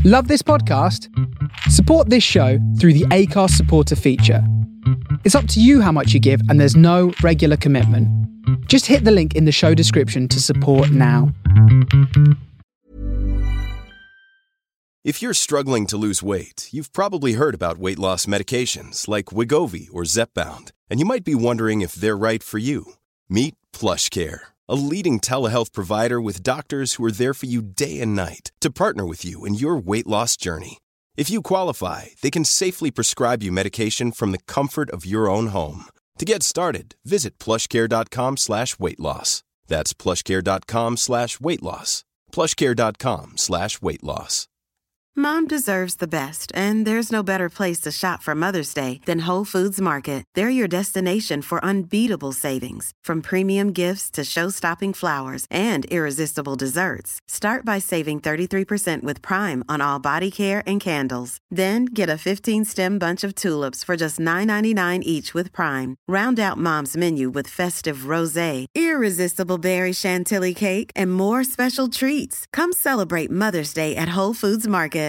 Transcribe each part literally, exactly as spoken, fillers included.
Love this podcast? Support this show through the Acast supporter feature. It's up to you how much you give, and there's no regular commitment. Just hit the link in the show description to support now. If you're struggling to lose weight, you've probably heard about weight loss medications like Wegovy or Zepbound, and you might be wondering if they're right for you. Meet PlushCare, a leading telehealth provider with doctors who are there for you day and night to partner with you in your weight loss journey. If you qualify, they can safely prescribe you medication from the comfort of your own home. To get started, visit plushcare.com slash weight loss. That's plushcare.com slash weight loss. plushcare.com slash weight loss. Mom deserves the best, and there's no better place to shop for Mother's Day than Whole Foods Market. They're your destination for unbeatable savings, from premium gifts to show-stopping flowers and irresistible desserts. Start by saving thirty-three percent with Prime on all body care and candles. Then get a fifteen-stem bunch of tulips for just nine ninety-nine each with Prime. Round out Mom's menu with festive rosé, irresistible berry chantilly cake, and more special treats. Come celebrate Mother's Day at Whole Foods Market.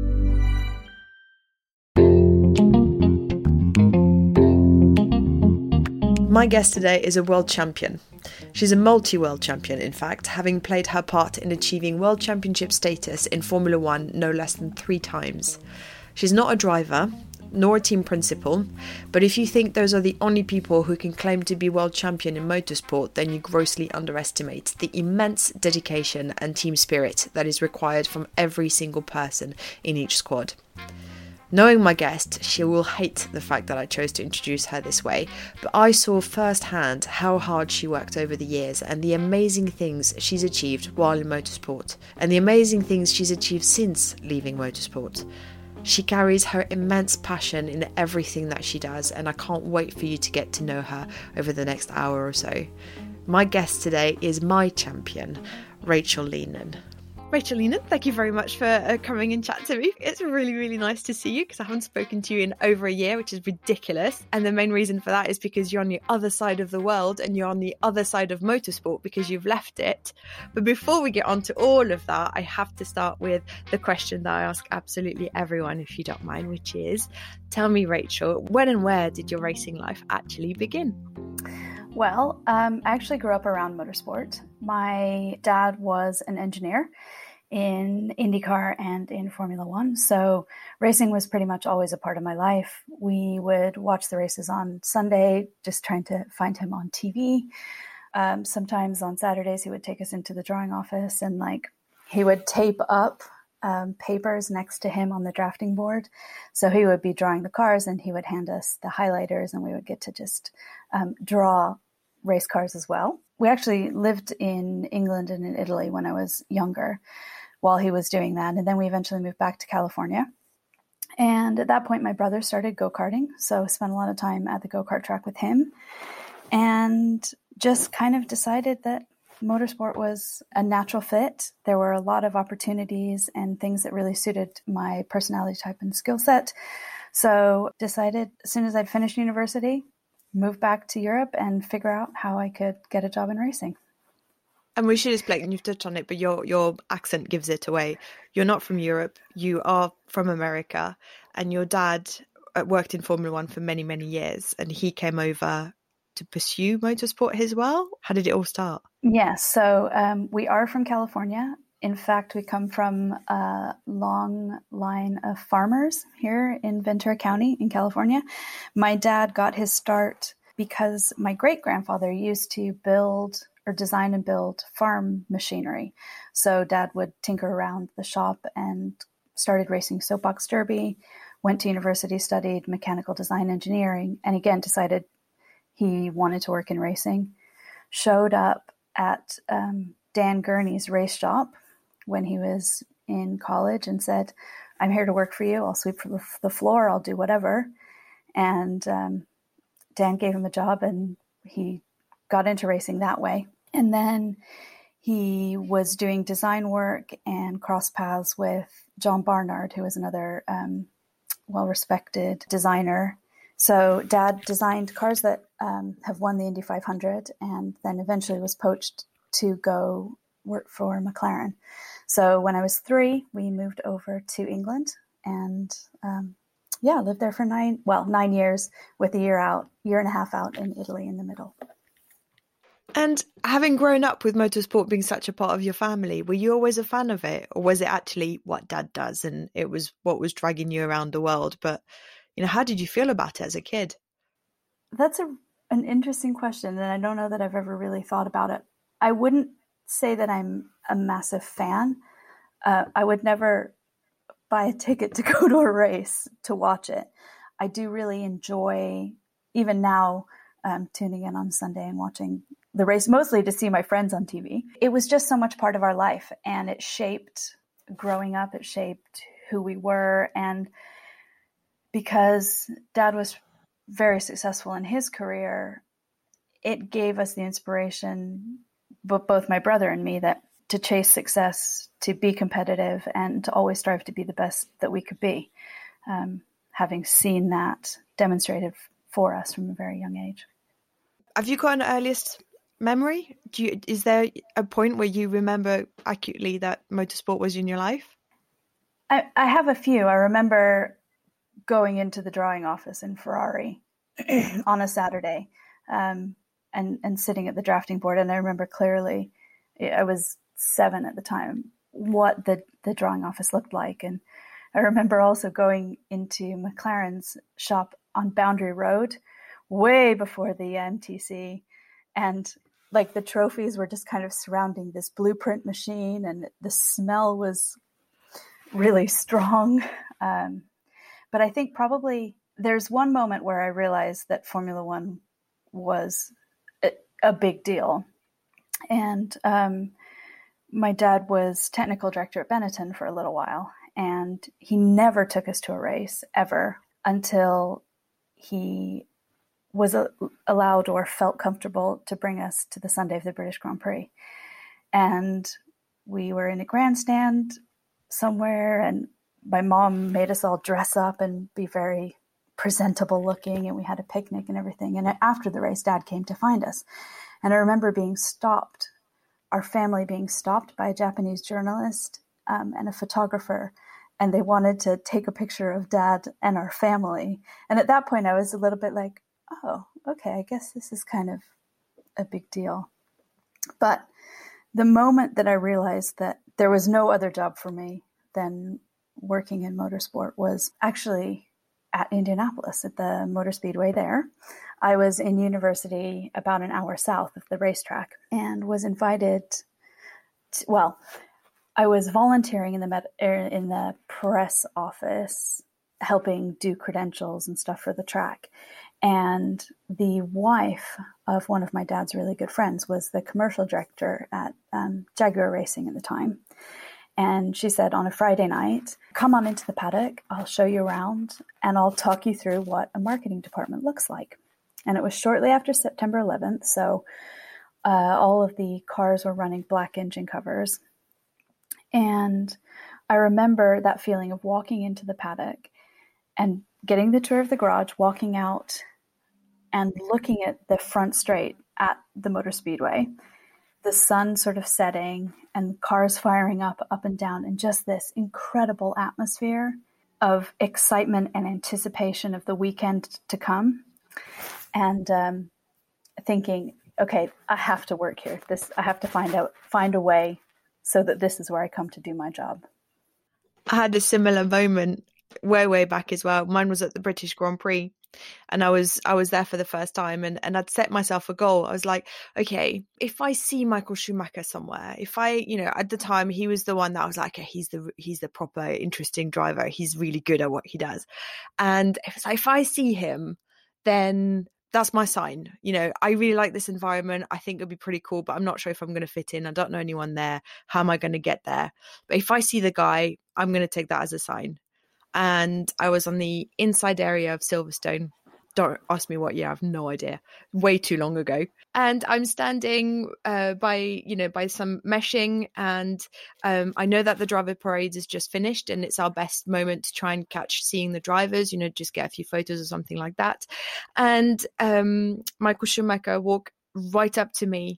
My guest today is a world champion. She's a multi-world champion, in fact, having played her part in achieving world championship status in Formula One no less than three times. She's not a driver, nor a team principal, but if you think those are the only people who can claim to be world champion in motorsport, then you grossly underestimate the immense dedication and team spirit that is required from every single person in each squad. Knowing my guest, she will hate the fact that I chose to introduce her this way, but I saw firsthand how hard she worked over the years and the amazing things she's achieved while in motorsport, and the amazing things she's achieved since leaving motorsport. She carries her immense passion in everything that she does, and I can't wait for you to get to know her over the next hour or so. My guest today is my champion, Rachel Lehnen. Rachel Lehnen, thank you very much for uh, coming and chat to me. It's really, really nice to see you because I haven't spoken to you in over a year, which is ridiculous. And the main reason for that is because you're on the other side of the world and you're on the other side of motorsport because you've left it. But before we get on to all of that, I have to start with the question that I ask absolutely everyone, if you don't mind, which is, tell me, Rachel, when and where did your racing life actually begin? Well, um, I actually grew up around motorsport. My dad was an engineer in IndyCar and in Formula One, so racing was pretty much always a part of my life. We would watch the races on Sunday, just trying to find him on T V. Um, sometimes on Saturdays, he would take us into the drawing office and like he would tape up um, papers next to him on the drafting board. So he would be drawing the cars and he would hand us the highlighters and we would get to just um, draw race cars as well. We actually lived in England and in Italy when I was younger while he was doing that. And then we eventually moved back to California. And at that point, my brother started go-karting. So I spent a lot of time at the go-kart track with him and just kind of decided that motorsport was a natural fit. There were a lot of opportunities and things that really suited my personality type and skill set. So decided as soon as I'd finished university, move back to Europe and figure out how I could get a job in racing. And we should explain, and you've touched on it, but your your accent gives it away. You're not from Europe, you are from America, and your dad worked in Formula One for many, many years, and he came over to pursue motorsport as well. How did it all start? Yes, so um, we are from California. In fact, we come from a long line of farmers here in Ventura County in California. My dad got his start because my great-grandfather used to build or design and build farm machinery. So dad would tinker around the shop and started racing soapbox derby, went to university, studied mechanical design engineering, and again decided he wanted to work in racing. Showed up at um, Dan Gurney's race shop when he was in college and said, I'm here to work for you. I'll sweep the floor. I'll do whatever. And um, Dan gave him a job and he got into racing that way. And then he was doing design work and cross paths with John Barnard, who was another um, well-respected designer. So Dad designed cars that um, have won the Indy five hundred and then eventually was poached to go work for McLaren. So when I was three, we moved over to England and um, yeah, lived there for nine, well, nine years with a year out, year and a half out in Italy in the middle. And having grown up with motorsport being such a part of your family, were you always a fan of it? Or was it actually what Dad does and it was what was dragging you around the world? But, you know, how did you feel about it as a kid? That's a, an interesting question. And I don't know that I've ever really thought about it. I wouldn't say that I'm a massive fan. Uh, I would never buy a ticket to go to a race to watch it. I do really enjoy, even now, um, tuning in on Sunday and watching the race, mostly to see my friends on T V. It was just so much part of our life, and it shaped growing up. It shaped who we were. And because Dad was very successful in his career, it gave us the inspiration, but both my brother and me, that to chase success, to be competitive, and to always strive to be the best that we could be, um, having seen that demonstrated for us from a very young age. Have you got an earliest memory? Do you, is there a point where you remember accurately that motorsport was in your life? I, I have a few. I remember going into the drawing office in Ferrari on a Saturday um, and, and sitting at the drafting board. And I remember clearly, I was seven at the time, what the, the drawing office looked like. And I remember also going into McLaren's shop on Boundary Road way before the M T C, and like the trophies were just kind of surrounding this blueprint machine, and the smell was really strong. Um, but I think probably there's one moment where I realized that Formula One was a, a big deal. And um, my dad was technical director at Benetton for a little while, and he never took us to a race ever until he was a, allowed or felt comfortable to bring us to the Sunday of the British Grand Prix. And we were in a grandstand somewhere, and my mom made us all dress up and be very presentable looking, and we had a picnic and everything. And after the race, Dad came to find us. And I remember being stopped, our family being stopped by a Japanese journalist um, and a photographer, and they wanted to take a picture of Dad and our family. And at that point, I was a little bit like, oh, okay, I guess this is kind of a big deal. But the moment that I realized that there was no other job for me than working in motorsport was actually at Indianapolis at the Motor Speedway there. I was in university about an hour south of the racetrack and was invited to, well, I was volunteering in the med, in the press office, helping do credentials and stuff for the track. And the wife of one of my dad's really good friends was the commercial director at um, Jaguar Racing at the time. And she said, on a Friday night, come on into the paddock, I'll show you around, and I'll talk you through what a marketing department looks like. And it was shortly after September eleventh, so uh, all of the cars were running black engine covers. And I remember that feeling of walking into the paddock and getting the tour of the garage, walking out and looking at the front straight at the Motor Speedway, the sun sort of setting and cars firing up, up and down, and just this incredible atmosphere of excitement and anticipation of the weekend to come. And um, thinking, okay, I have to work here. This, I have to find out, find a way so that this is where I come to do my job. I had a similar moment way, way back as well. Mine was at the British Grand Prix. And I was I was there for the first time, and, and I'd set myself a goal. I was like, okay, if I see Michael Schumacher somewhere, if I, you know, at the time he was the one that I was like, okay, he's the he's the proper interesting driver. He's really good at what he does. And if, it's like, if I see him, then that's my sign. You know, I really like this environment. I think it'll be pretty cool, but I'm not sure if I'm going to fit in. I don't know anyone there. How am I going to get there? But if I see the guy, I'm going to take that as a sign. And I was on the inside area of Silverstone. Don't ask me what year, I have no idea. Way too long ago. And I'm standing uh, by, you know, by some meshing, and um, I know that the driver parade is just finished, and it's our best moment to try and catch seeing the drivers, you know, just get a few photos or something like that. And um, Michael Schumacher walked right up to me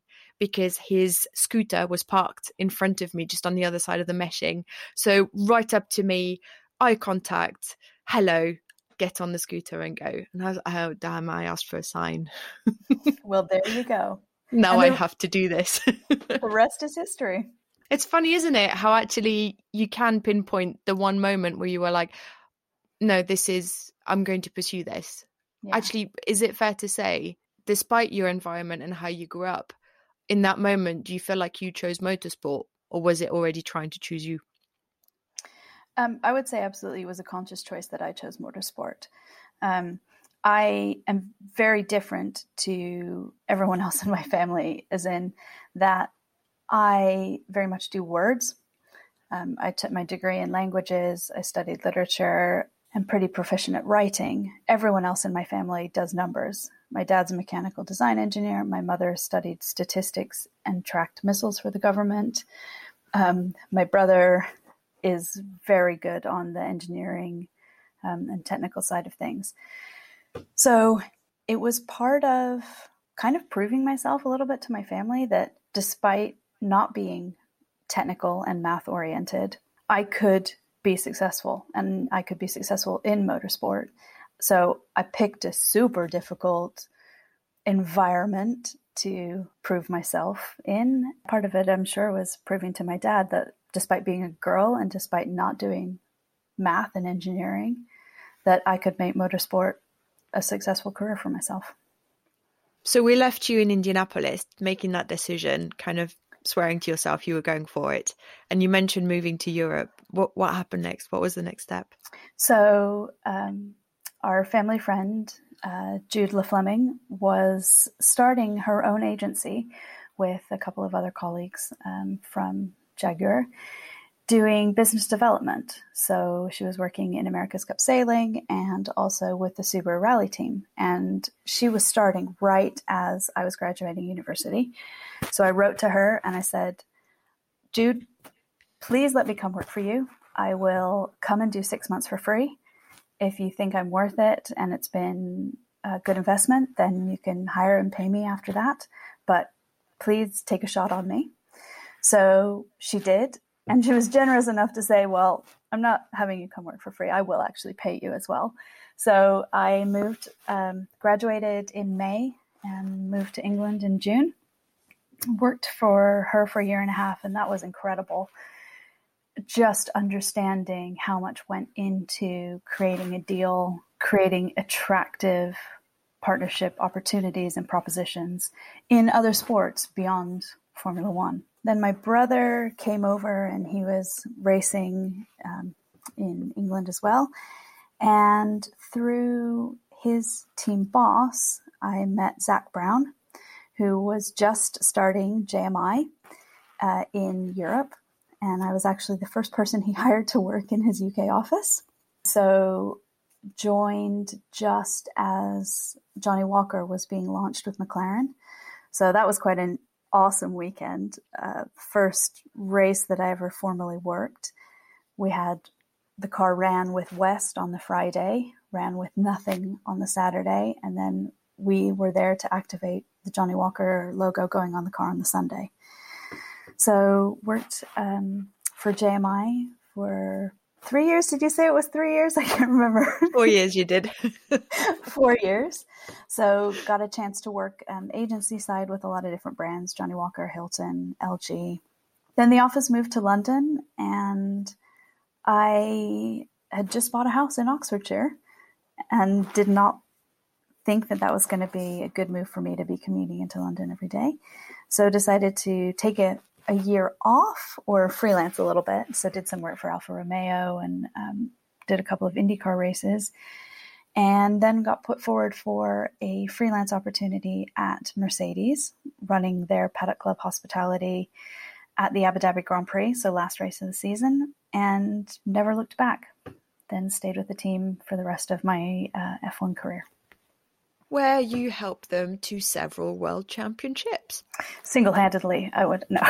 because his scooter was parked in front of me, just on the other side of the meshing. So right up to me, eye contact, hello, get on the scooter and go. And I was, oh, damn, I asked for a sign. Well, there you go. Now And I the- have to do this. The rest is history. It's funny, isn't it? How actually you can pinpoint the one moment where you were like, no, this is, I'm going to pursue this. Yeah. Actually, is it fair to say, despite your environment and how you grew up, in that moment, do you feel like you chose motorsport, or was it already trying to choose you? Um, I would say absolutely it was a conscious choice that I chose motorsport. Um, I am very different to everyone else in my family, as in that I very much do words. Um, I took my degree in languages. I studied literature. I'm pretty proficient at writing. Everyone else in my family does numbers. My dad's a mechanical design engineer. My mother studied statistics and tracked missiles for the government. Um, my brother is very good on the engineering um, and technical side of things. So it was part of kind of proving myself a little bit to my family that despite not being technical and math oriented, I could be successful, and I could be successful in motorsport. So I picked a super difficult environment to prove myself in. Part of it, I'm sure, was proving to my dad that despite being a girl and despite not doing math and engineering, that I could make motorsport a successful career for myself. So we left you in Indianapolis, making that decision, kind of swearing to yourself you were going for it. And you mentioned moving to Europe. What what happened next? What was the next step? So um, our family friend, uh, Jude LaFleming, was starting her own agency with a couple of other colleagues um, from Jaguar, doing business development. So she was working in America's Cup Sailing and also with the Subaru Rally team. And she was starting right as I was graduating university. So I wrote to her and I said, Jude, please let me come work for you. I will come and do six months for free. If you think I'm worth it and it's been a good investment, then you can hire and pay me after that. But please take a shot on me. So she did. And she was generous enough to say, well, I'm not having you come work for free. I will actually pay you as well. So I moved, um, graduated in May and moved to England in June. Worked for her for a year and a half, and that was incredible. Just understanding how much went into creating a deal, creating attractive partnership opportunities and propositions in other sports beyond Formula One. Then my brother came over and he was racing um, in England as well. And through his team boss, I met Zach Brown, who was just starting J M I uh, in Europe. And I was actually the first person he hired to work in his U K office. So joined just as Johnny Walker was being launched with McLaren. So that was quite an awesome weekend. Uh, first race that I ever formally worked. We had the car ran with West on the Friday, ran with nothing on the Saturday, and then we were there to activate the Johnny Walker logo going on the car on the Sunday. So worked um, for J M I for three years. Did you say it was three years? I can't remember. Four years you did. Four years. So got a chance to work um, agency side with a lot of different brands, Johnny Walker, Hilton, L G. Then the office moved to London, and I had just bought a house in Oxfordshire and did not think that that was going to be a good move for me to be commuting into London every day. So decided to take a, a year off or freelance a little bit. So did some work for Alfa Romeo and um, did a couple of IndyCar races, and then got put forward for a freelance opportunity at Mercedes, running their Paddock Club hospitality at the Abu Dhabi Grand Prix, so last race of the season, and never looked back. Then stayed with the team for the rest of my uh, F one career. Where you helped them to several world championships. Single-handedly, I would no.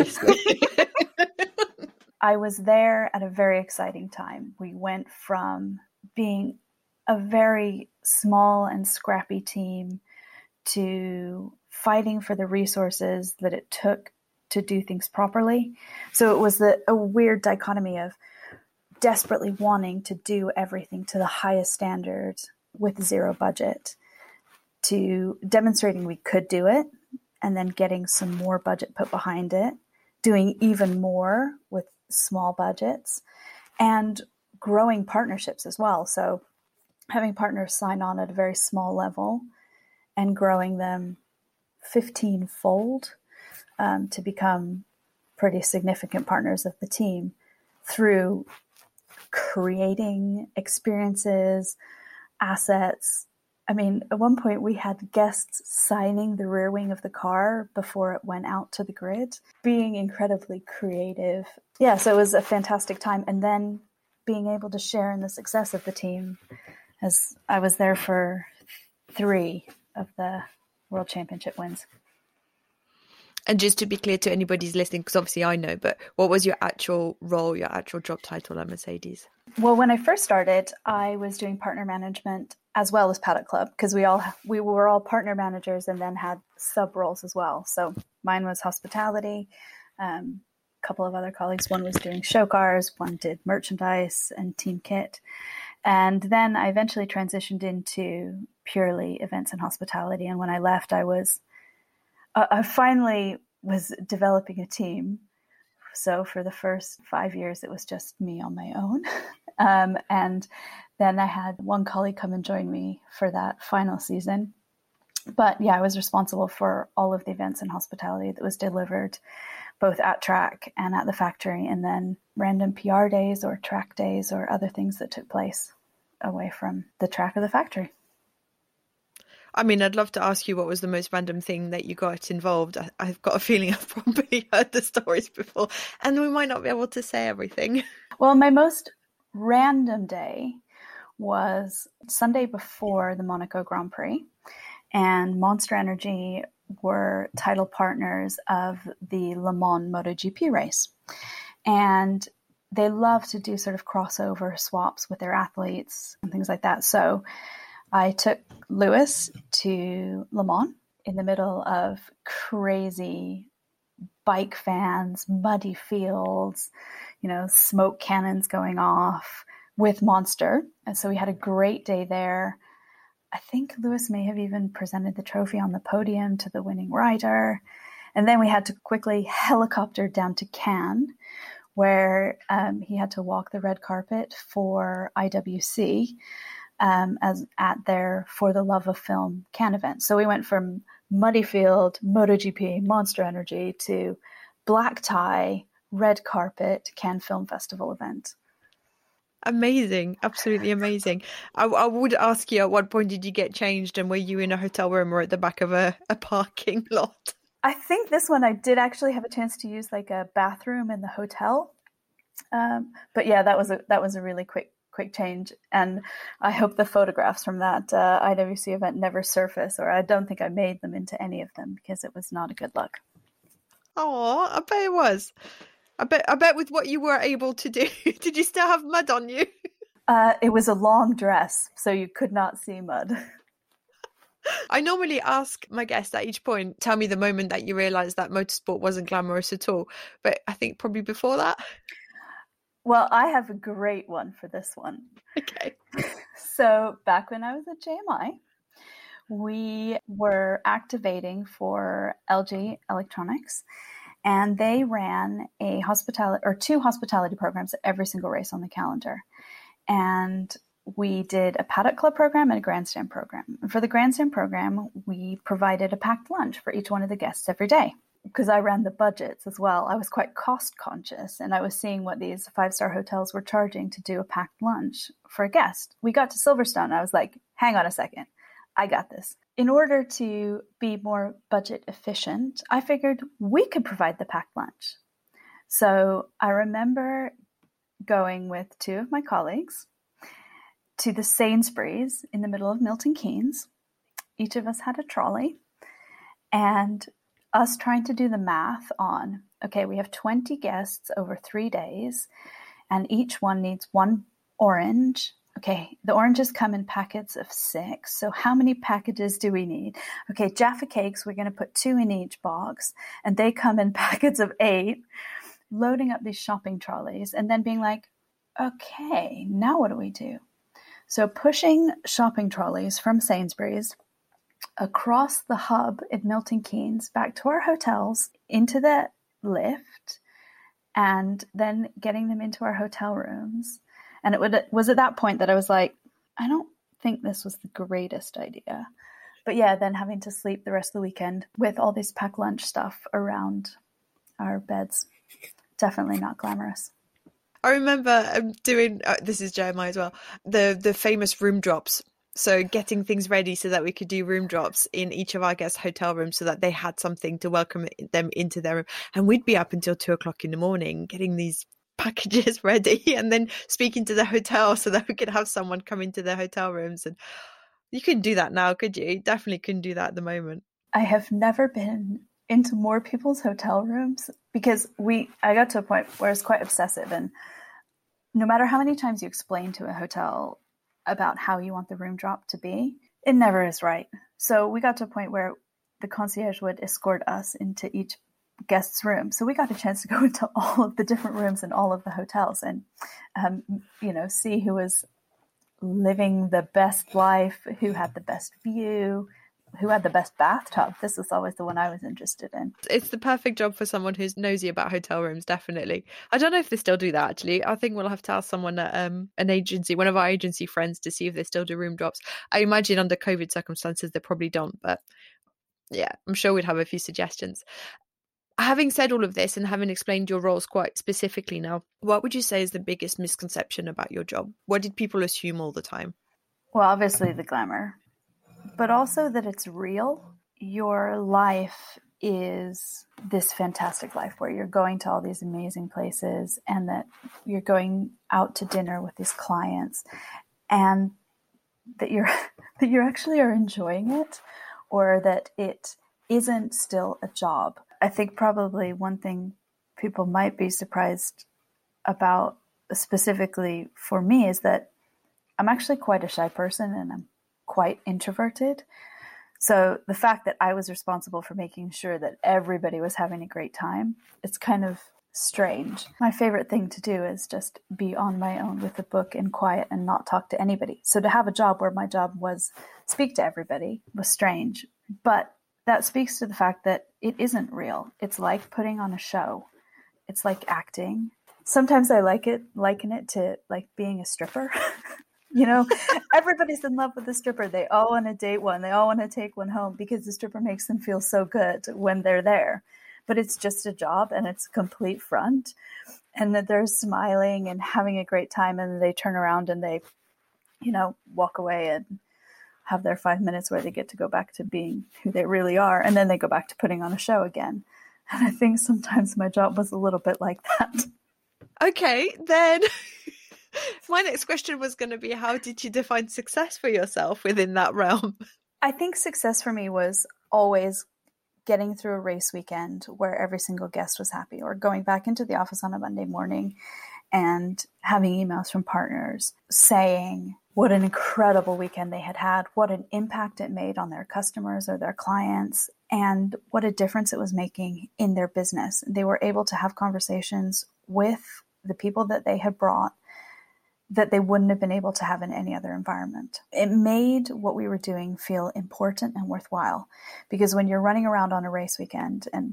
I was there at a very exciting time. We went from being a very small and scrappy team to fighting for the resources that it took to do things properly. So it was the, a weird dichotomy of desperately wanting to do everything to the highest standards with zero budget, to demonstrating we could do it, and then getting some more budget put behind it, doing even more with small budgets, and growing partnerships as well. So having partners sign on at a very small level and growing them fifteen-fold um, to become pretty significant partners of the team through creating experiences, assets. I mean, at one point we had guests signing the rear wing of the car before it went out to the grid, being incredibly creative. Yeah, so it was a fantastic time. And then being able to share in the success of the team, as I was there for three of the World Championship wins. And just to be clear to anybody who's listening, because obviously I know, but what was your actual role, your actual job title at Mercedes? Well, when I first started, I was doing partner management as well as Paddock Club, because we all we were all partner managers and then had sub roles as well. So mine was hospitality. Um, a couple of other colleagues, one was doing show cars, one did merchandise and team kit. And then I eventually transitioned into purely events and hospitality. And when I left, I was I finally was developing a team. So for the first five years, it was just me on my own. Um, and then I had one colleague come and join me for that final season. But yeah, I was responsible for all of the events and hospitality that was delivered, both at track and at the factory, and then random P R days or track days or other things that took place away from the track or the factory. I mean, I'd love to ask you what was the most random thing that you got involved. I, I've got a feeling I've probably heard the stories before, and we might not be able to say everything. Well, my most random day was Sunday before the Monaco Grand Prix, and Monster Energy were title partners of the Le Mans MotoGP race. And they love to do sort of crossover swaps with their athletes and things like that. So I took Lewis to Le Mans in the middle of crazy bike fans, muddy fields, you know, smoke cannons going off with Monster. And so we had a great day there. I think Lewis may have even presented the trophy on the podium to the winning rider. And then we had to quickly helicopter down to Cannes, where um, he had to walk the red carpet for I W C. Um, as at their For the Love of Film Cannes event. So we went from muddy field, MotoGP, Monster Energy to black tie, red carpet, Cannes Film Festival event. Amazing. Absolutely amazing. I, I would ask you, at what point did you get changed, and were you in a hotel room or at the back of a, a parking lot? I think this one I did actually have a chance to use like a bathroom in the hotel. Um, but yeah, that was a, that was a really quick quick change, and I hope the photographs from that uh, I W C event never surface, or I don't think I made them into any of them because it was not a good look. Oh, I bet it was. I bet I bet with what you were able to do, did you still have mud on you? Uh, it was a long dress, so you could not see mud. I normally ask my guests at each point, tell me the moment that you realised that motorsport wasn't glamorous at all, but I think probably before that. Well, I have a great one for this one. Okay. So back when I was at J M I, we were activating for L G Electronics, and they ran a hospitality or two hospitality programs at every single race on the calendar. And we did a Paddock Club program and a Grandstand program. And for the Grandstand program, we provided a packed lunch for each one of the guests every day. Because I ran the budgets as well, I was quite cost conscious, and I was seeing what these five-star hotels were charging to do a packed lunch for a guest. We got to Silverstone, and I was like, hang on a second, I got this. In order to be more budget efficient, I figured we could provide the packed lunch. So I remember going with two of my colleagues to the Sainsbury's in the middle of Milton Keynes. Each of us had a trolley, and us trying to do the math on, okay, we have twenty guests over three days, and each one needs one orange, okay, the oranges come in packets of six. So how many packages do we need? Okay, Jaffa cakes, we're going to put two in each box, and they come in packets of eight, loading up these shopping trolleys and then being like, okay, now what do we do? So pushing shopping trolleys from Sainsbury's across the hub in Milton Keynes back to our hotels, into the lift, and then getting them into our hotel rooms. And it would, was at that point that I was like, I don't think this was the greatest idea. But yeah, then having to sleep the rest of the weekend with all this packed lunch stuff around our beds. Definitely not glamorous. I remember um, doing, uh, this is Jeremiah as well, the, the famous room drops. So getting things ready so that we could do room drops in each of our guests' hotel rooms so that they had something to welcome them into their room. And we'd be up until two o'clock in the morning getting these packages ready and then speaking to the hotel so that we could have someone come into their hotel rooms. And you couldn't do that now, could you? You definitely couldn't do that at the moment. I have never been into more people's hotel rooms because we, I got to a point where it's quite obsessive, and no matter how many times you explain to a hotel about how you want the room drop to be, it never is right. So we got to a point where the concierge would escort us into each guest's room. So we got a chance to go into all of the different rooms in all of the hotels and, um, you know, see who was living the best life, who had the best view, who had the best bathtub. This was always the one I was interested in. It's the perfect job for someone who's nosy about hotel rooms, definitely. I don't know if they still do that, actually. I think we'll have to ask someone at um, an agency, one of our agency friends, to see if they still do room drops. I imagine under COVID circumstances, they probably don't. But yeah, I'm sure we'd have a few suggestions. Having said all of this and having explained your roles quite specifically now, what would you say is the biggest misconception about your job? What did people assume all the time? Well, obviously the glamour, but also that it's real. Your life is this fantastic life where you're going to all these amazing places and that you're going out to dinner with these clients and that you're that you actually are enjoying it, or that it isn't still a job. I think probably one thing people might be surprised about, specifically for me, is that I'm actually quite a shy person and I'm quite introverted. So the fact that I was responsible for making sure that everybody was having a great time, it's kind of strange. My favorite thing to do is just be on my own with a book and quiet and not talk to anybody. So to have a job where my job was speak to everybody was strange. But that speaks to the fact that it isn't real. It's like putting on a show. It's like acting. Sometimes I like it, liken it to like being a stripper. You know, everybody's in love with the stripper. They all want to date one. They all want to take one home because the stripper makes them feel so good when they're there. But it's just a job and it's a complete front. And that they're smiling and having a great time. And they turn around and they, you know, walk away and have their five minutes where they get to go back to being who they really are. And then they go back to putting on a show again. And I think sometimes my job was a little bit like that. Okay, then my next question was going to be, how did you define success for yourself within that realm? I think success for me was always getting through a race weekend where every single guest was happy, or going back into the office on a Monday morning and having emails from partners saying what an incredible weekend they had had, what an impact it made on their customers or their clients, and what a difference it was making in their business. They were able to have conversations with the people that they had brought that they wouldn't have been able to have in any other environment. It made what we were doing feel important and worthwhile, because when you're running around on a race weekend, and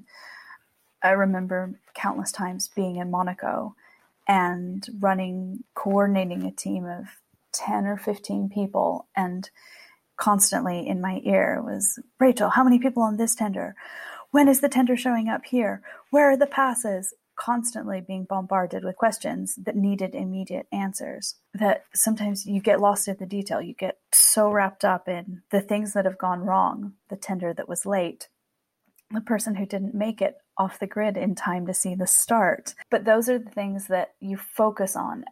I remember countless times being in Monaco and running, coordinating a team of ten or fifteen people, and constantly in my ear was, Rachel, how many people on this tender? When is the tender showing up here? Where are the passes? Constantly being bombarded with questions that needed immediate answers, that sometimes you get lost in the detail. You get so wrapped up in the things that have gone wrong, the tender that was late, the person who didn't make it off the grid in time to see the start. But those are the things that you focus on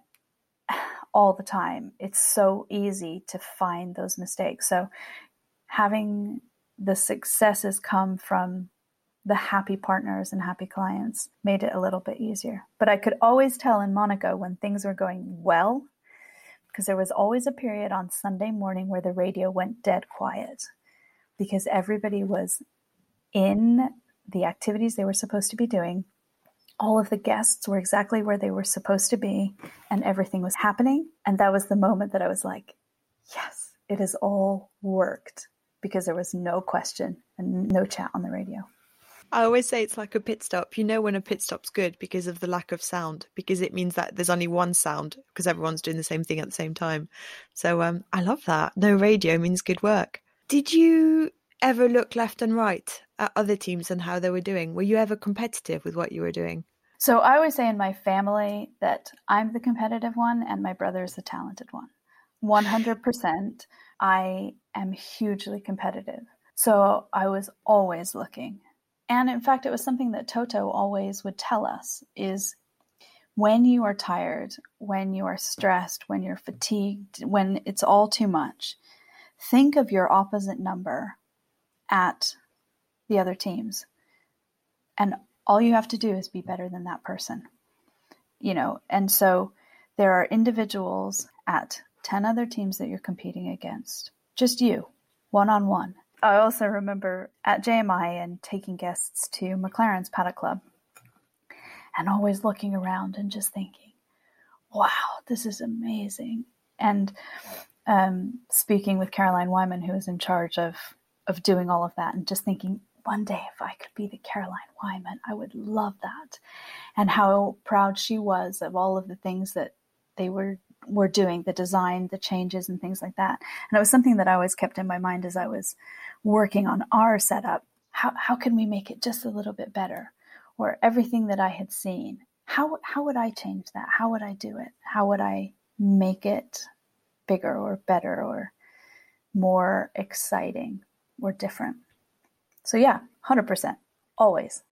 all the time. It's so easy to find those mistakes. So having the successes come from the happy partners and happy clients made it a little bit easier. But I could always tell in Monaco when things were going well, because there was always a period on Sunday morning where the radio went dead quiet because everybody was in the activities they were supposed to be doing. All of the guests were exactly where they were supposed to be, and everything was happening. And that was the moment that I was like, yes, it has all worked, because there was no question and no chat on the radio. I always say it's like a pit stop. You know when a pit stop's good because of the lack of sound, because it means that there's only one sound because everyone's doing the same thing at the same time. So um, I love that. No radio means good work. Did you ever look left and right at other teams and how they were doing? Were you ever competitive with what you were doing? So I always say in my family that I'm the competitive one and my brother is the talented one. one hundred percent. I am hugely competitive. So I was always looking. And in fact, it was something that Toto always would tell us is when you are tired, when you are stressed, when you're fatigued, when it's all too much, think of your opposite number at the other teams. And all you have to do is be better than that person. You know, and so there are individuals at ten other teams that you're competing against. Just you, one-on-one. I also remember at J M I and taking guests to McLaren's Paddock Club and always looking around and just thinking, wow, this is amazing. And um, speaking with Caroline Wyman, who was in charge of, of doing all of that, and just thinking, one day if I could be the Caroline Wyman, I would love that. And how proud she was of all of the things that they were were doing, the design, the changes and things like that. And it was something that I always kept in my mind as I was working on our setup. How how can we make it just a little bit better? Or everything that I had seen, how how would I change that? How would I do it? How would I make it bigger or better or more exciting or different? So yeah, one hundred percent, always.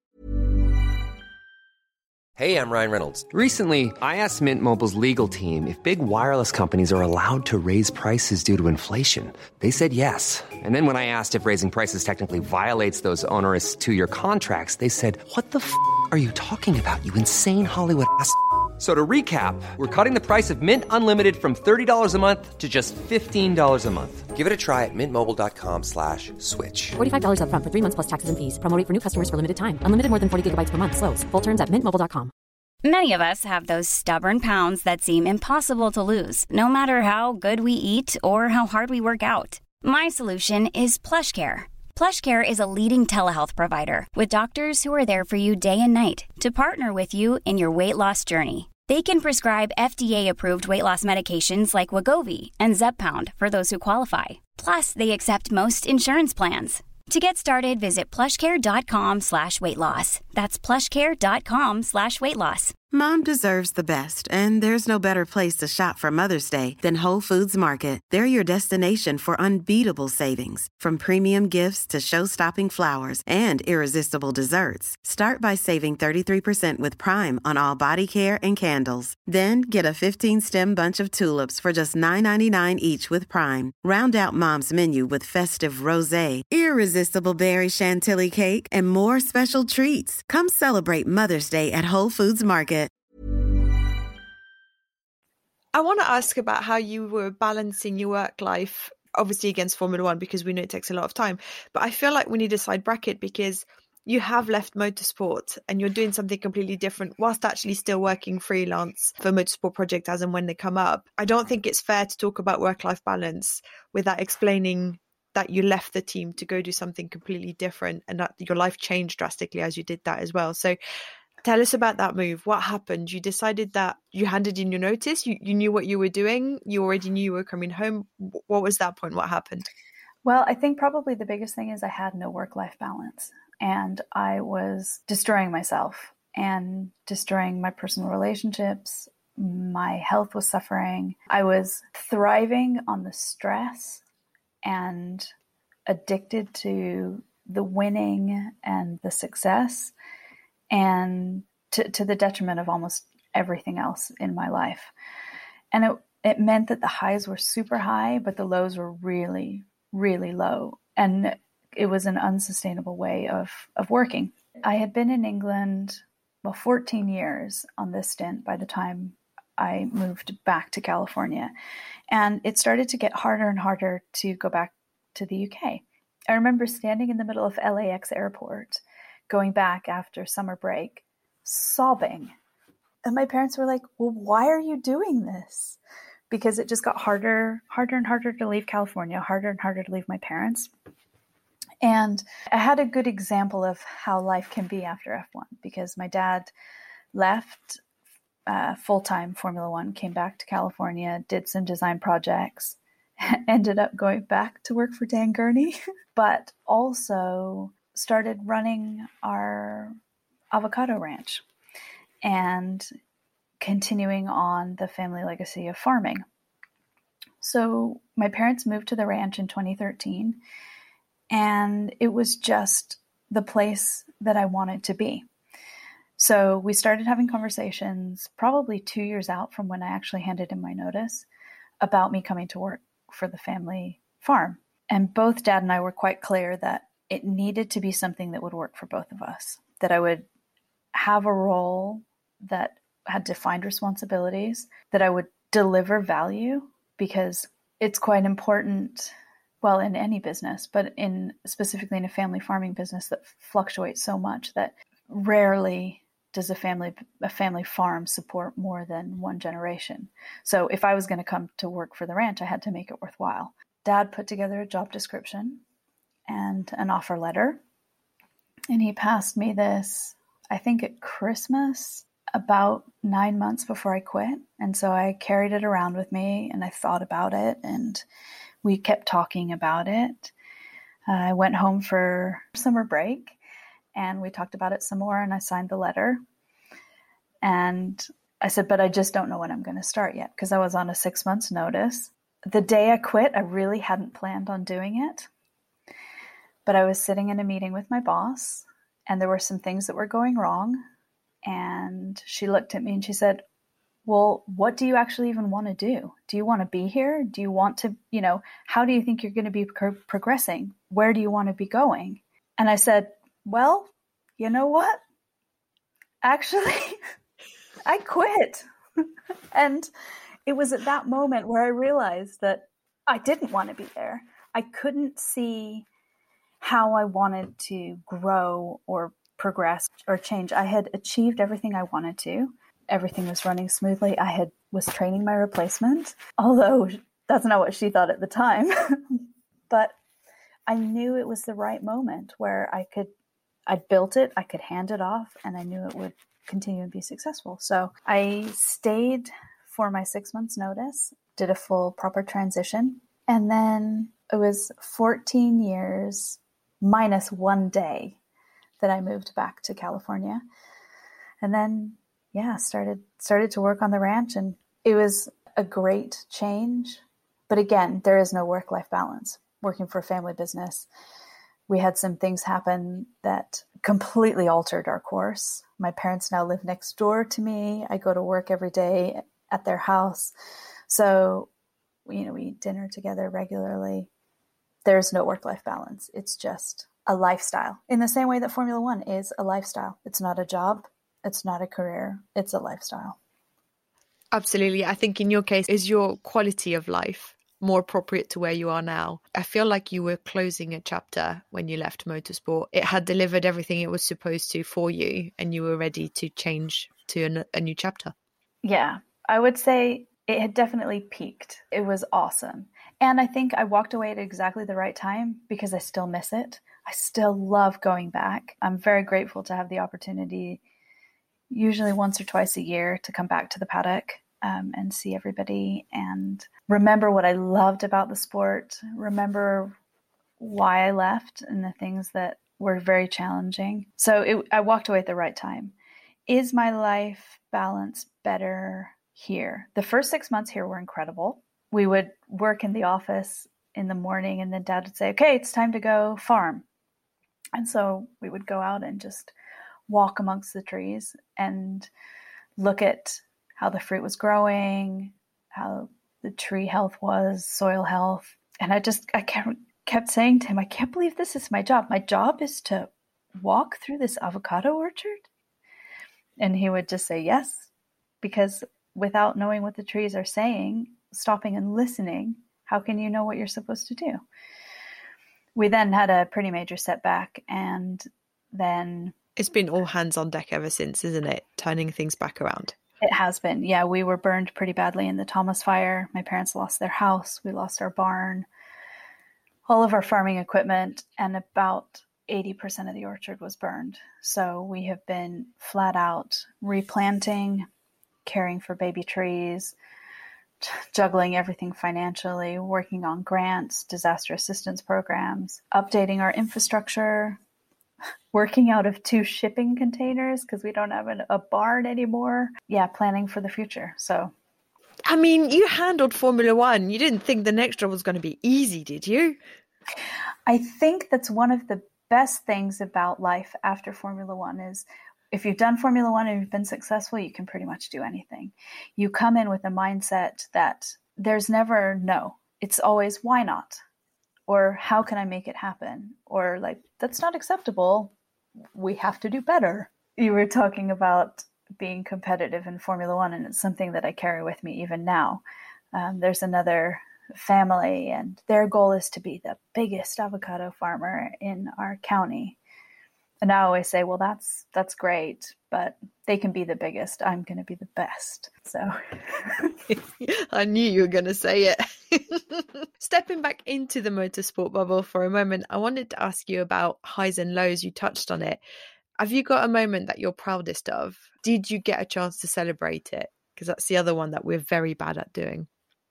Hey, I'm Ryan Reynolds. Recently, I asked Mint Mobile's legal team if big wireless companies are allowed to raise prices due to inflation. They said yes. And then when I asked if raising prices technically violates those onerous two-year contracts, they said, what the f*** are you talking about, you insane Hollywood ass f- So to recap, we're cutting the price of Mint Unlimited from thirty dollars a month to just fifteen dollars a month. Give it a try at mintmobile.com slash switch. forty-five dollars up front for three months plus taxes and fees. Promo rate for new customers for limited time. Unlimited more than forty gigabytes per month. Slows full terms at mint mobile dot com. Many of us have those stubborn pounds that seem impossible to lose, no matter how good we eat or how hard we work out. My solution is PlushCare. PlushCare is a leading telehealth provider with doctors who are there for you day and night to partner with you in your weight loss journey. They can prescribe F D A-approved weight loss medications like Wegovy and Zepbound for those who qualify. Plus, they accept most insurance plans. To get started, visit plushcare.com slash weight loss. That's plushcare.com slash weight loss. Mom deserves the best, and there's no better place to shop for Mother's Day than Whole Foods Market. They're your destination for unbeatable savings, from premium gifts to show-stopping flowers and irresistible desserts. Start by saving thirty-three percent with Prime on all body care and candles. Then get a fifteen-stem bunch of tulips for just nine ninety-nine each with Prime. Round out Mom's menu with festive rosé, irresistible berry chantilly cake, and more special treats. Come celebrate Mother's Day at Whole Foods Market. I want to ask about how you were balancing your work life, obviously against Formula One, because we know it takes a lot of time. But I feel like we need a side bracket because you have left motorsport and you're doing something completely different whilst actually still working freelance for motorsport projects as and when they come up. I don't think it's fair to talk about work-life balance without explaining that you left the team to go do something completely different and that your life changed drastically as you did that as well. So tell us about that move. What happened? You decided that you handed in your notice. You, you knew what you were doing. You already knew you were coming home. What was that point? What happened? Well, I think probably the biggest thing is I had no work-life balance, and I was destroying myself and destroying my personal relationships. My health was suffering. I was thriving on the stress and addicted to the winning and the success, and to, to the detriment of almost everything else in my life. And it, it meant that the highs were super high, but the lows were really, really low. And it was an unsustainable way of, of working. I had been in England, well, fourteen years on this stint by the time I moved back to California. And it started to get harder and harder to go back to the U K. I remember standing in the middle of L A X airport, going back after summer break, sobbing. And my parents were like, well, why are you doing this? Because it just got harder, harder and harder to leave California, harder and harder to leave my parents. And I had a good example of how life can be after F one, because my dad left uh, full-time Formula One, came back to California, did some design projects, ended up going back to work for Dan Gurney, but also started running our avocado ranch and continuing on the family legacy of farming. So my parents moved to the ranch in twenty thirteen, and it was just the place that I wanted to be. So we started having conversations probably two years out from when I actually handed in my notice about me coming to work for the family farm. And both Dad and I were quite clear that it needed to be something that would work for both of us, that I would have a role that had defined responsibilities, that I would deliver value, because it's quite important, well, in any business, but in specifically in a family farming business that fluctuates so much that rarely does a family a family farm support more than one generation. So if I was going to come to work for the ranch, I had to make it worthwhile. Dad put together a job description and an offer letter, and he passed me this, I think at Christmas, about nine months before I quit. And so I carried it around with me and I thought about it, and we kept talking about it. Uh, I went home for summer break and we talked about it some more, and I signed the letter. And I said, but I just don't know when I'm going to start yet, because I was on a six months notice. The day I quit, I really hadn't planned on doing it. But I was sitting in a meeting with my boss, and there were some things that were going wrong. And she looked at me and she said, well, what do you actually even want to do? Do you want to be here? Do you want to, you know, how do you think you're going to be pro- progressing? Where do you want to be going? And I said, well, you know what? Actually, I quit. And it was at that moment where I realized that I didn't want to be there. I couldn't see how I wanted to grow or progress or change. I had achieved everything I wanted to. Everything was running smoothly. I had was training my replacement, although that's not what she thought at the time. But I knew it was the right moment where I could, I built it, I could hand it off, and I knew it would continue and be successful. So I stayed for my six months notice, did a full proper transition. And then it was fourteen years minus one day that I moved back to California. And then, yeah, started started to work on the ranch, and it was a great change. But again, there is no work-life balance. Working for a family business, we had some things happen that completely altered our course. My parents now live next door to me. I go to work every day at their house. So, you know, we eat dinner together regularly. There's no work-life balance. It's just a lifestyle, in the same way that Formula One is a lifestyle. It's not a job. It's not a career. It's a lifestyle. Absolutely. I think in your case, is your quality of life more appropriate to where you are now? I feel like you were closing a chapter when you left motorsport. It had delivered everything it was supposed to for you, and you were ready to change to a, a new chapter. Yeah, I would say it had definitely peaked. It was awesome. And I think I walked away at exactly the right time, because I still miss it. I still love going back. I'm very grateful to have the opportunity, usually once or twice a year, to come back to the paddock um, and see everybody and remember what I loved about the sport, remember why I left and the things that were very challenging. So it, I walked away at the right time. Is my life balance better here? The first six months here were incredible. We would work in the office in the morning, and then Dad would say, okay, it's time to go farm. And so we would go out and just walk amongst the trees and look at how the fruit was growing, how the tree health was, soil health. And I just, I kept, kept saying to him, I can't believe this is my job. My job is to walk through this avocado orchard. And he would just say, yes, because without knowing what the trees are saying, stopping and listening, how can you know what you're supposed to do? We then had a pretty major setback, and then... It's been all hands on deck ever since, isn't it? Turning things back around. It has been. Yeah, we were burned pretty badly in the Thomas fire. My parents lost their house. We lost our barn, all of our farming equipment, and about eighty percent of the orchard was burned. So we have been flat out replanting, caring for baby trees, juggling everything financially, working on grants, disaster assistance programs, updating our infrastructure, working out of two shipping containers because we don't have an, a barn anymore. Yeah, planning for the future. So, I mean, you handled Formula One. You didn't think the next job was going to be easy, did you? I think that's one of the best things about life after Formula One is if you've done Formula One and you've been successful, you can pretty much do anything. You come in with a mindset that there's never no. It's always why not? Or how can I make it happen? Or like, that's not acceptable. We have to do better. You were talking about being competitive in Formula One, and it's something that I carry with me even now. Um, there's another family, and their goal is to be the biggest avocado farmer in our county. And I always say, well, that's that's great, but they can be the biggest. I'm going to be the best. So I knew you were going to say it. Stepping back into the motorsport bubble for a moment, I wanted to ask you about highs and lows. You touched on it. Have you got a moment that you're proudest of? Did you get a chance to celebrate it? Because that's the other one that we're very bad at doing.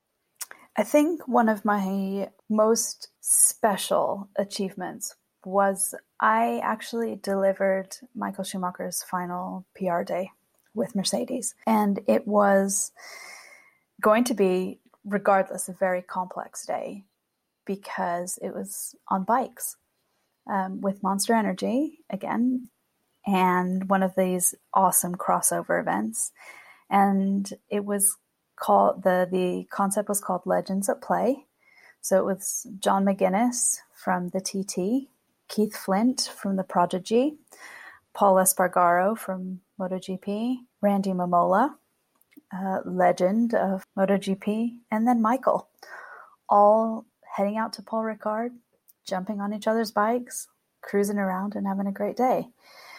I think one of my most special achievements was I actually delivered Michael Schumacher's final P R day with Mercedes. And it was going to be, regardless, a very complex day because it was on bikes um, with Monster Energy again, and one of these awesome crossover events. And it was called, the, the concept was called Legends at Play. So it was John McGuinness from the T T, Keith Flint from the Prodigy, Paul Espargaro from MotoGP, Randy Mamola, uh, legend of MotoGP, and then Michael, all heading out to Paul Ricard, jumping on each other's bikes, cruising around and having a great day.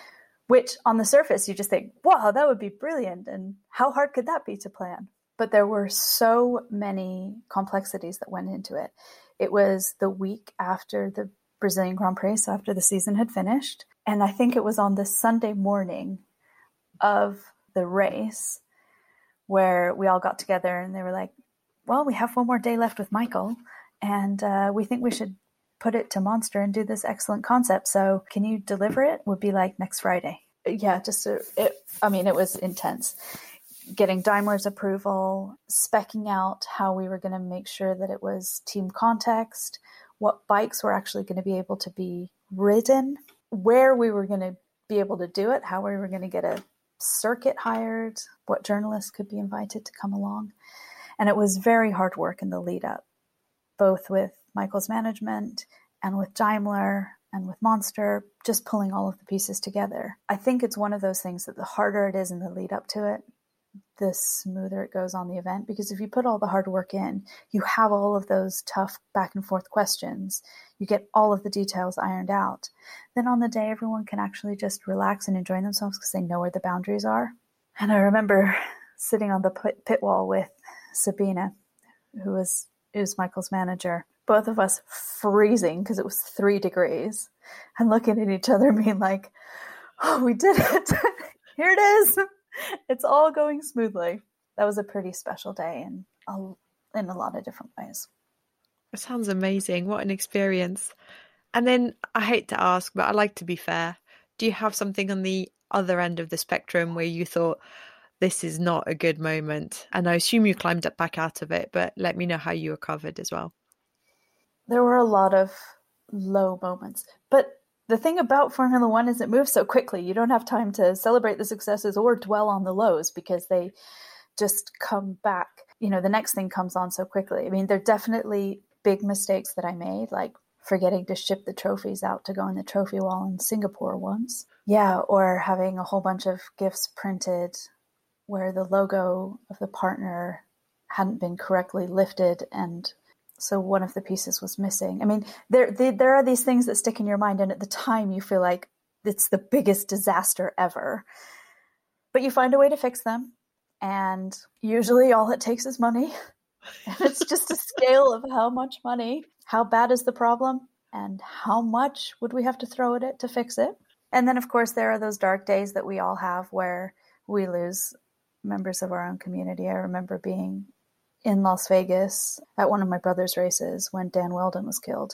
Which on the surface, you just think, wow, that would be brilliant. And how hard could that be to plan? But there were so many complexities that went into it. It was the week after the Brazilian Grand Prix, so after the season had finished. And I think it was on the Sunday morning of the race where we all got together and they were like, well, we have one more day left with Michael, and uh, we think we should put it to Monster and do this excellent concept. So can you deliver it? Would be like next Friday. Yeah, just, a, it, I mean, it was intense. Getting Daimler's approval, speccing out how we were going to make sure that it was team context, what bikes were actually going to be able to be ridden, where we were going to be able to do it, how we were going to get a circuit hired, what journalists could be invited to come along. And it was very hard work in the lead up, both with Michael's management and with Daimler and with Monster, just pulling all of the pieces together. I think it's one of those things that the harder it is in the lead up to it, the smoother it goes on the event, because if you put all the hard work in, you have all of those tough back and forth questions, you get all of the details ironed out, then on the day everyone can actually just relax and enjoy themselves because they know where the boundaries are. And I remember sitting on the pit, pit wall with Sabina, who was, who was Michael's manager, both of us freezing because it was three degrees, and looking at each other being like, oh, we did it. Here it is. It's all going smoothly. That was a pretty special day in a, in a lot of different ways. It sounds amazing. What an experience. And then I hate to ask, but I like to be fair. Do you have something on the other end of the spectrum where you thought, this is not a good moment? And I assume you climbed up back out of it, but let me know how you recovered as well. There were a lot of low moments, but the thing about Formula One is it moves so quickly. You don't have time to celebrate the successes or dwell on the lows because they just come back. You know, the next thing comes on so quickly. I mean, there are definitely big mistakes that I made, like forgetting to ship the trophies out to go on the trophy wall in Singapore once. Yeah, or having a whole bunch of gifts printed where the logo of the partner hadn't been correctly lifted, and so one of the pieces was missing. I mean, there, there there are these things that stick in your mind, and at the time you feel like it's the biggest disaster ever. But you find a way to fix them, and usually all it takes is money. And it's just a scale of how much money, how bad is the problem, and how much would we have to throw at it to fix it. And then, of course, there are those dark days that we all have where we lose members of our own community. I remember being in Las Vegas at one of my brother's races when Dan Weldon was killed.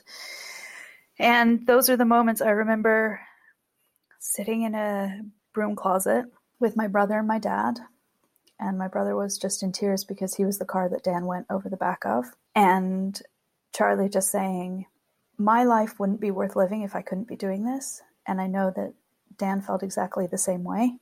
And those are the moments I remember sitting in a broom closet with my brother and my dad. And my brother was just in tears because he was the car that Dan went over the back of. And Charlie just saying, my life wouldn't be worth living if I couldn't be doing this. And I know that Dan felt exactly the same way.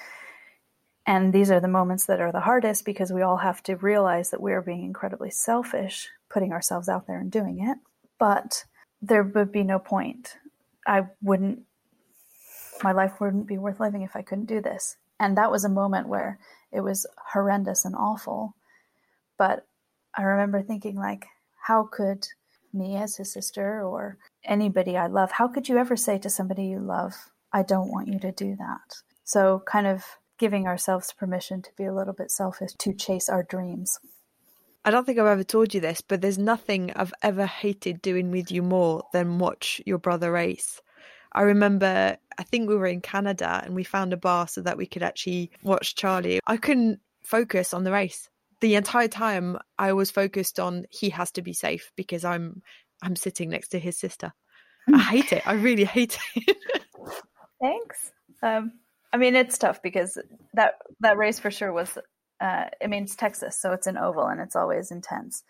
And these are the moments that are the hardest because we all have to realize that we are being incredibly selfish, putting ourselves out there and doing it. But there would be no point. I wouldn't, my life wouldn't be worth living if I couldn't do this. And that was a moment where it was horrendous and awful. But I remember thinking, like, how could me as his sister or anybody I love, how could you ever say to somebody you love, I don't want you to do that? So kind of giving ourselves permission to be a little bit selfish, to chase our dreams. I don't think I've ever told you this, but there's nothing I've ever hated doing with you more than watch your brother race. I remember, I think we were in Canada and we found a bar so that we could actually watch Charlie. I couldn't focus on the race. The entire time I was focused on he has to be safe because I'm I'm sitting next to his sister. I hate it. I really hate it. Thanks. Um, I mean, it's tough because that, that race for sure was, uh, I mean, it's Texas, so it's an oval and it's always intense.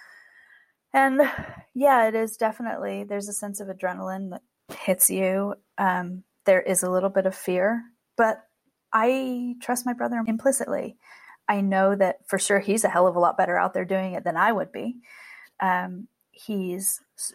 And yeah, it is definitely, there's a sense of adrenaline that hits you. Um, there is a little bit of fear, but I trust my brother implicitly. I know that for sure he's a hell of a lot better out there doing it than I would be. Um, he's s-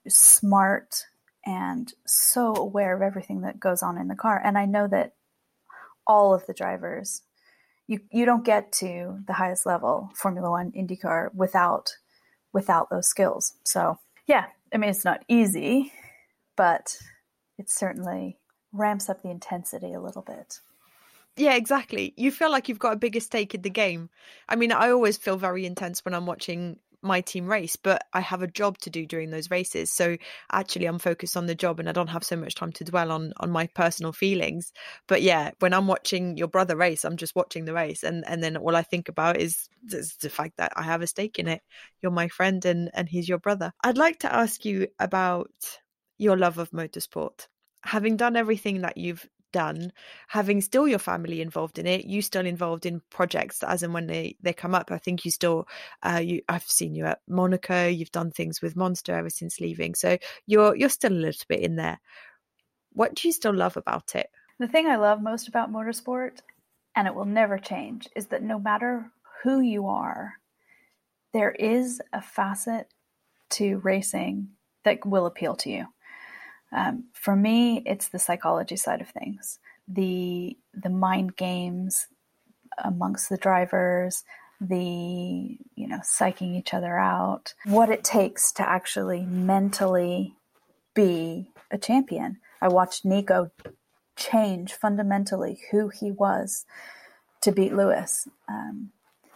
smart and so aware of everything that goes on in the car. And I know that all of the drivers, you you don't get to the highest level, Formula One, IndyCar, without without those skills. So yeah, I mean, it's not easy, but it certainly ramps up the intensity a little bit. Yeah, exactly. You feel like you've got a bigger stake in the game. I mean, I always feel very intense when I'm watching my team race, but I have a job to do during those races. So actually I'm focused on the job and I don't have so much time to dwell on on my personal feelings. But yeah, when I'm watching your brother race, I'm just watching the race. And, and then all I think about is, is the fact that I have a stake in it. You're my friend and, and he's your brother. I'd like to ask you about your love of motorsport. Having done everything that you've done, having still your family involved in it, you still involved in projects as and when they they come up. I think you still uh you I've seen you at Monaco, you've done things with Monster ever since leaving, so you're you're still a little bit in there. What do you still love about it? The thing I love most about motorsport, and it will never change, is that no matter who you are, there is a facet to racing that will appeal to you. Um, for me, it's the psychology side of things, the the mind games amongst the drivers, the, you know, psyching each other out, what it takes to actually mentally be a champion. I watched Nico change fundamentally who he was to beat Lewis. Um,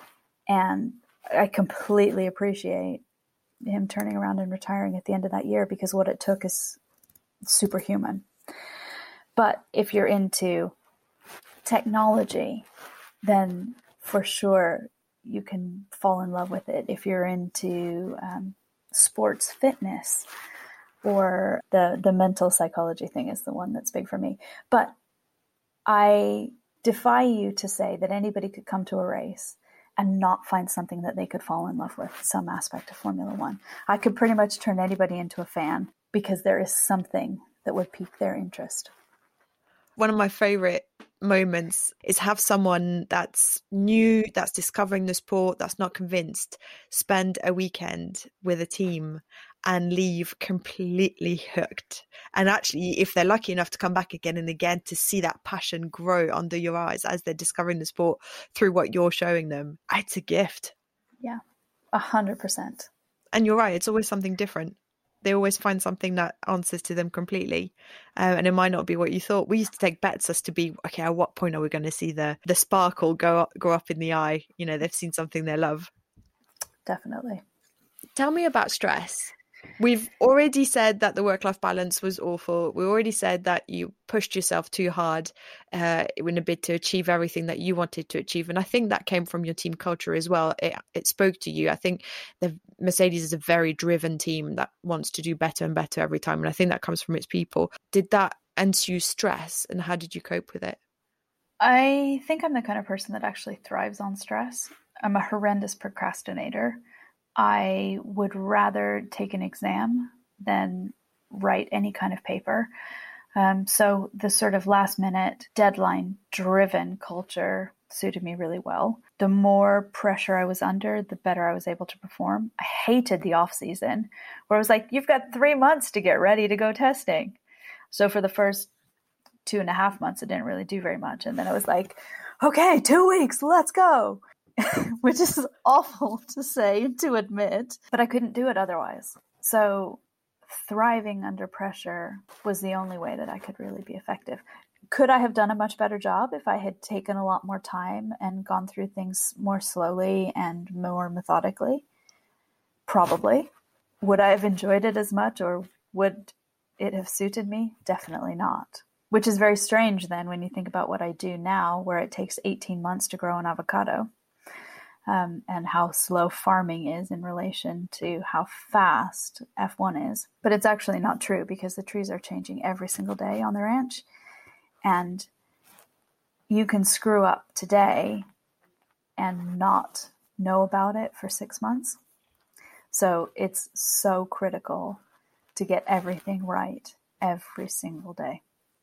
and I completely appreciate him turning around and retiring at the end of that year, because what it took is superhuman. But if you're into technology, then for sure you can fall in love with it. If you're into um, sports fitness, or the the mental psychology thing is the one that's big for me. But I defy you to say that anybody could come to a race and not find something that they could fall in love with, some aspect of Formula One. I could pretty much turn anybody into a fan, because there is something that would pique their interest. One of my favorite moments is have someone that's new, that's discovering the sport, that's not convinced, spend a weekend with a team and leave completely hooked. And actually, if they're lucky enough to come back again and again, to see that passion grow under your eyes as they're discovering the sport through what you're showing them, it's a gift. Yeah, a hundred percent. And you're right, it's always something different. They always find something that answers to them completely. Uh, and it might not be what you thought. We used to take bets as to be, okay, at what point are we going to see the the sparkle go up, go up in the eye? You know, they've seen something they love. Definitely. Tell me about stress. We've already said that the work-life balance was awful. We already said that you pushed yourself too hard uh, in a bid to achieve everything that you wanted to achieve. And I think that came from your team culture as well. It, it spoke to you. I think the Mercedes is a very driven team that wants to do better and better every time. And I think that comes from its people. Did that ensue stress, and how did you cope with it? I think I'm the kind of person that actually thrives on stress. I'm a horrendous procrastinator. I would rather take an exam than write any kind of paper. Um, so the sort of last minute deadline driven culture suited me really well. The more pressure I was under, the better I was able to perform. I hated the off season where I was like, you've got three months to get ready to go testing. So for the first two and a half months, I didn't really do very much. And then I was like, okay, two weeks, let's go. Which is awful to say and to admit, but I couldn't do it otherwise. So thriving under pressure was the only way that I could really be effective. Could I have done a much better job if I had taken a lot more time and gone through things more slowly and more methodically? Probably. Would I have enjoyed it as much, or would it have suited me? Definitely not. Which is very strange then when you think about what I do now, where it takes eighteen months to grow an avocado. Um, and how slow farming is in relation to how fast F one is. But it's actually not true, because the trees are changing every single day on the ranch. And you can screw up today and not know about it for six months. So it's so critical to get everything right every single day.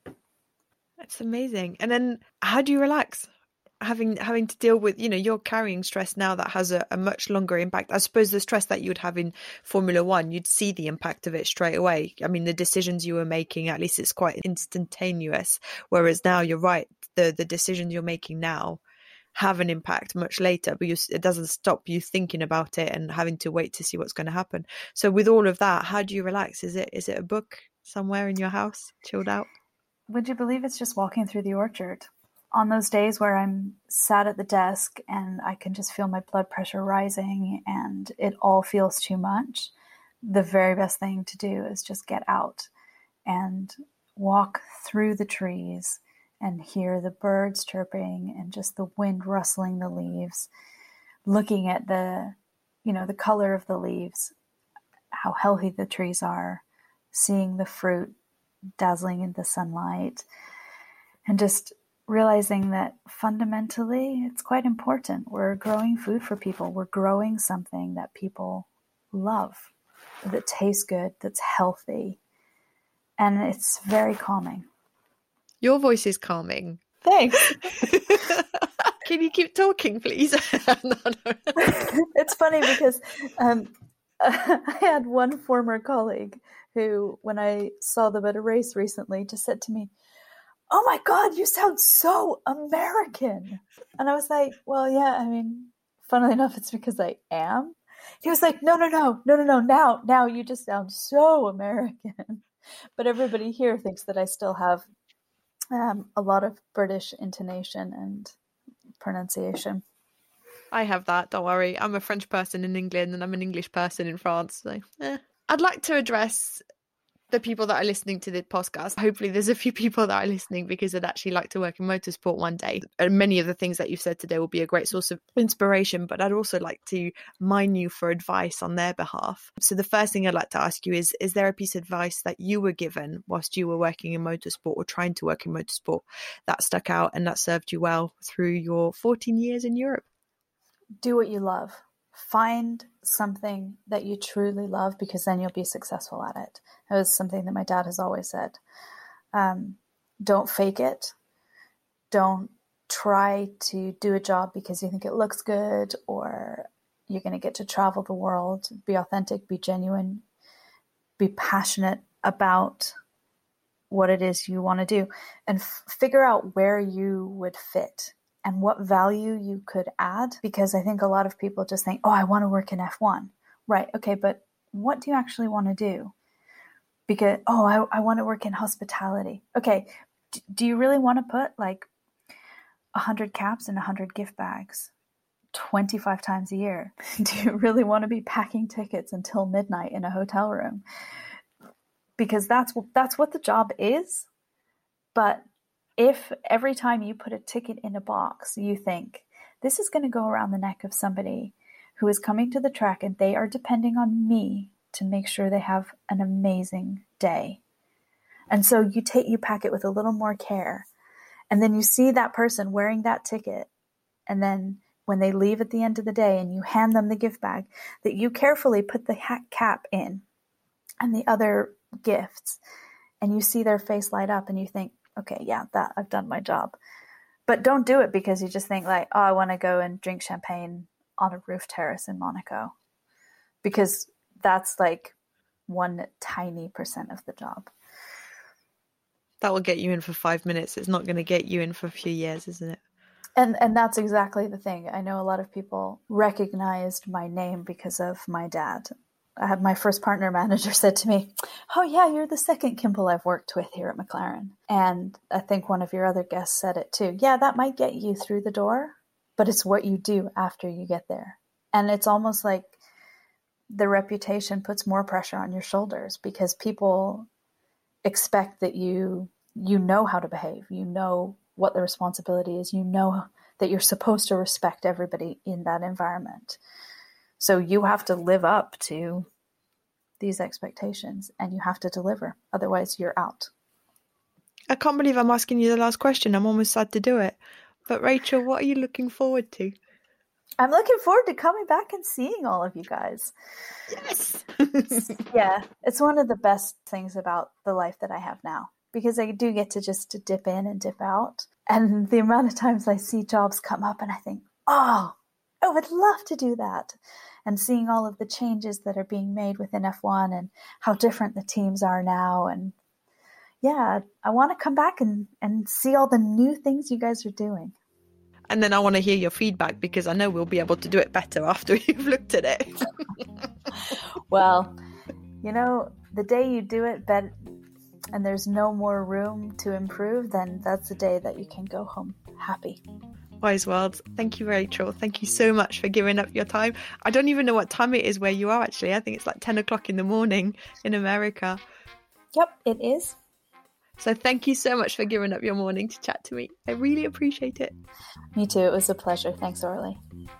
That's amazing. And then how do you relax? Having having to deal with, you know, you're carrying stress now that has a, a much longer impact. I suppose the stress that you would have in Formula One, you'd see the impact of it straight away. I mean, the decisions you were making, at least it's quite instantaneous. Whereas now, you're right, the the decisions you're making now have an impact much later, but you, it doesn't stop you thinking about it and having to wait to see what's going to happen. So with all of that, how do you relax? Is it is it a book somewhere in your house, chilled out? Would you believe it's just walking through the orchard? On those days where I'm sat at the desk and I can just feel my blood pressure rising and it all feels too much, the very best thing to do is just get out and walk through the trees and hear the birds chirping and just the wind rustling the leaves, looking at the, you know, the color of the leaves, how healthy the trees are, seeing the fruit dazzling in the sunlight, and just realizing that fundamentally it's quite important. We're growing food for people. We're growing something that people love, that tastes good, that's healthy. And it's very calming. Your voice is calming. Thanks. Can you keep talking, please? no, no. It's funny because um, I had one former colleague who, when I saw them at a race recently, just said to me, "Oh my God, you sound so American." And I was like, well, yeah, I mean, funnily enough, it's because I am. He was like, no, no, no, no, no, no. Now, now you just sound so American. But everybody here thinks that I still have um, a lot of British intonation and pronunciation. I have that, don't worry. I'm a French person in England and I'm an English person in France. So eh. I'd like to address the people that are listening to the podcast. Hopefully there's a few people that are listening because they'd actually like to work in motorsport one day. And many of the things that you've said today will be a great source of inspiration, but I'd also like to mine you for advice on their behalf. So the first thing I'd like to ask you is, is there a piece of advice that you were given whilst you were working in motorsport or trying to work in motorsport that stuck out and that served you well through your fourteen years in Europe? Do what you love. Find something that you truly love, because then you'll be successful at it. It was something that my dad has always said. Um, don't fake it. Don't try to do a job because you think it looks good or you're going to get to travel the world. Be authentic, be genuine, be passionate about what it is you want to do and f- figure out where you would fit and what value you could add. Because I think a lot of people just think, oh, I want to work in F one. Right. Okay. But what do you actually want to do? Because, oh, I, I want to work in hospitality. Okay. D- do you really want to put like a hundred caps and a hundred gift bags twenty-five times a year? Do you really want to be packing tickets until midnight in a hotel room? Because that's that's what the job is. But if every time you put a ticket in a box, you think, this is going to go around the neck of somebody who is coming to the track and they are depending on me to make sure they have an amazing day. And so you take you pack it with a little more care. And then you see that person wearing that ticket. And then when they leave at the end of the day and you hand them the gift bag, that you carefully put the hat cap in and the other gifts, and you see their face light up and you think, okay, yeah, that I've done my job. But don't do it because you just think like, oh, I want to go and drink champagne on a roof terrace in Monaco, because that's like one tiny percent of the job. That will get you in for five minutes. It's not going to get you in for a few years, isn't it? And and that's exactly the thing. I know a lot of people recognized my name because of my dad. I had my first partner manager said to me, oh yeah, you're the second Kimball I've worked with here at McLaren. And I think one of your other guests said it too. Yeah, that might get you through the door, but it's what you do after you get there. And it's almost like the reputation puts more pressure on your shoulders because people expect that you you know how to behave. You know what the responsibility is. You know that you're supposed to respect everybody in that environment. So you have to live up to these expectations and you have to deliver. Otherwise, you're out. I can't believe I'm asking you the last question. I'm almost sad to do it. But Rachel, what are you looking forward to? I'm looking forward to coming back and seeing all of you guys. Yes. Yeah, it's one of the best things about the life that I have now, because I do get to just dip in and dip out. And the amount of times I see jobs come up and I think, oh, I would love to do that. And seeing all of the changes that are being made within F one and how different the teams are now. And yeah, I want to come back and, and see all the new things you guys are doing. And then I want to hear your feedback because I know we'll be able to do it better after you've looked at it. Well, you know, the day you do it better and there's no more room to improve, then that's the day that you can go home happy. Wise words. Thank you, Rachel. Thank you so much for giving up your time. I don't even know what time it is where you are, actually. I think it's like ten o'clock in the morning in America. Yep, it is. So thank you so much for giving up your morning to chat to me. I really appreciate it. Me too. It was a pleasure. Thanks, Orly.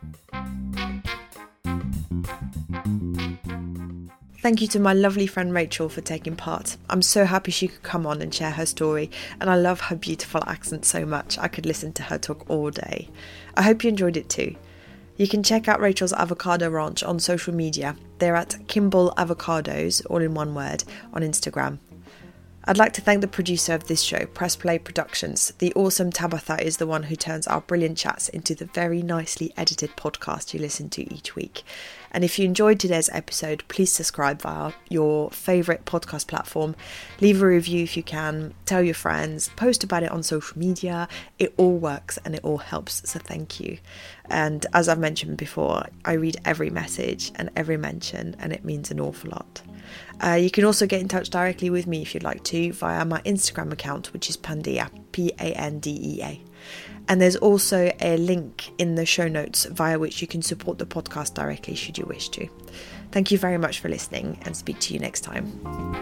Thank you to my lovely friend Rachel for taking part. I'm so happy she could come on and share her story, and I love her beautiful accent so much. I could listen to her talk all day. I hope you enjoyed it too. You can check out Rachel's Avocado Ranch on social media. They're at Kimball Avocados, all in one word, on Instagram. I'd like to thank the producer of this show, Press Play Productions. The awesome Tabitha is the one who turns our brilliant chats into the very nicely edited podcast you listen to each week. And if you enjoyed today's episode, please subscribe via your favourite podcast platform. Leave a review if you can. Tell your friends. Post about it on social media. It all works and it all helps, so thank you. And as I've mentioned before, I read every message and every mention, and it means an awful lot. Uh, you can also get in touch directly with me if you'd like to via my Instagram account, which is Pandea, P A N D E A. And there's also a link in the show notes via which you can support the podcast directly should you wish to. Thank you very much for listening, and speak to you next time.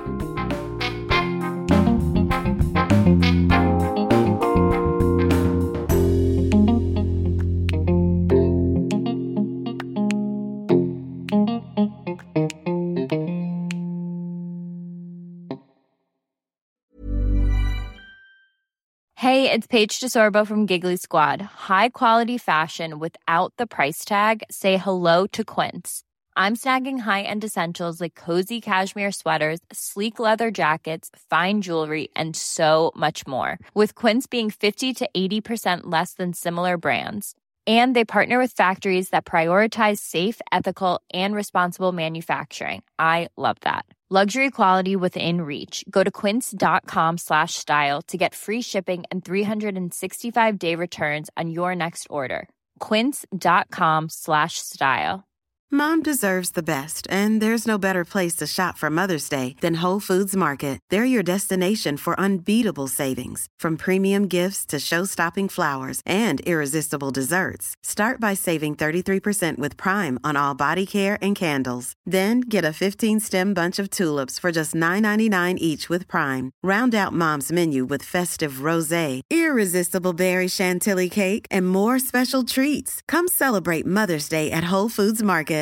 Hey, it's Paige DeSorbo from Giggly Squad. High quality fashion without the price tag. Say hello to Quince. I'm snagging high-end essentials like cozy cashmere sweaters, sleek leather jackets, fine jewelry, and so much more. With Quince being fifty to eighty percent less than similar brands. And they partner with factories that prioritize safe, ethical, and responsible manufacturing. I love that. Luxury quality within reach. Go to quince.com slash style to get free shipping and three sixty-five day returns on your next order. Quince.com slash style. Mom deserves the best, and there's no better place to shop for Mother's Day than Whole Foods Market. They're your destination for unbeatable savings, from premium gifts to show-stopping flowers and irresistible desserts. Start by saving thirty-three percent with Prime on all body care and candles. Then get a fifteen-stem bunch of tulips for just nine ninety-nine each with Prime. Round out Mom's menu with festive rosé, irresistible berry chantilly cake, and more special treats. Come celebrate Mother's Day at Whole Foods Market.